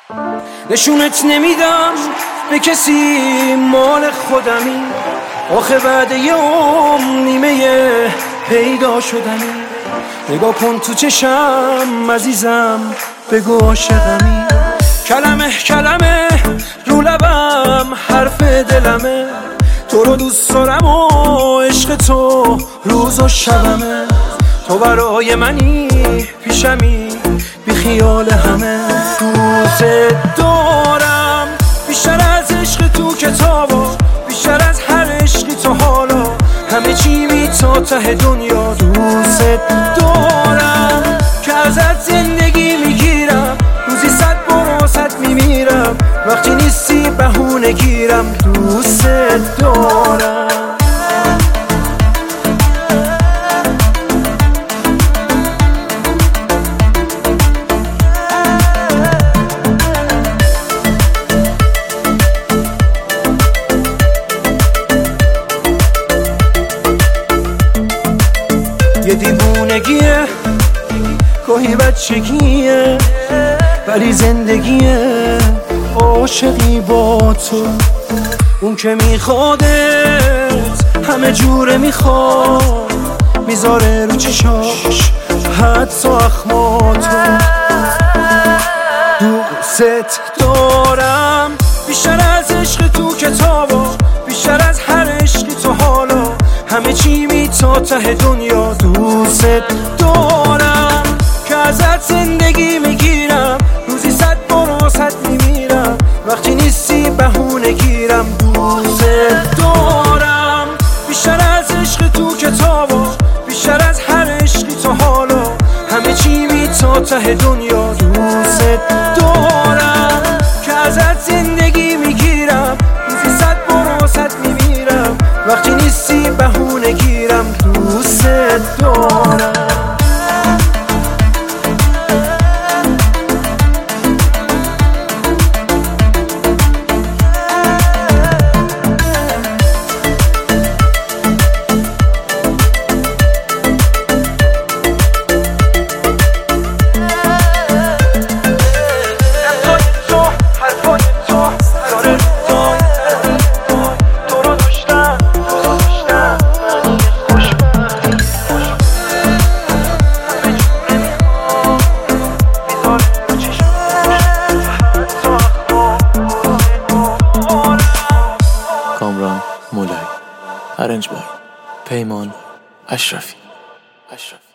نشونت نمیدم به کسی، مال خودمی. آخه بعد یه نیمه پیدا شدنی. نگاه کن تو چشم عزیزم، بگو عاشقمی. کلمه کلمه رو لبم حرف دلمه. تو رو دوست دارم و عشق تو روز و شبمه. تو برای منی پیشمی بی خیال همه. دوست دارم بیشتر از عشق تو کتابا، بیشتر از هر عشقی تو حالا. همه چی بی تا ته دنیا. دوست دارم که ازت زندگی میگیرم، روزی 100 بار واسط میمیرم. وقتی نیستی بهونه گیرم. دوست دارم. یه دیوونگیه، گاهی بچگیه، ولی زندگیه. عاشقی با تو، اون که میخوادت همه جوره میخواد، میذاره رو چشاش حدس و اخماتو. دوست دارم بیشتر از عشق تو کتابا، بیشتر از هر عشقی تو حالا. همه چی بی تا ته دنیا. دوست دارم که ازت زندگی میگیرم، روزی 100 بار واسط میمیرم. وقتی نیستی بهونه گیرم. دوست دارم بیشتر از عشق تو کتابا، بیشتر از هر عشقی تو حالا. همه چی بی تا ته دنیا. دوست دارم که ازت زندگی میگیرم، روزی 100 بار واسط میمیرم. وقتی نیستی بهونه گیرم. دوست دارم. کامران مولایی، ارنج بای پیمان اشرفی.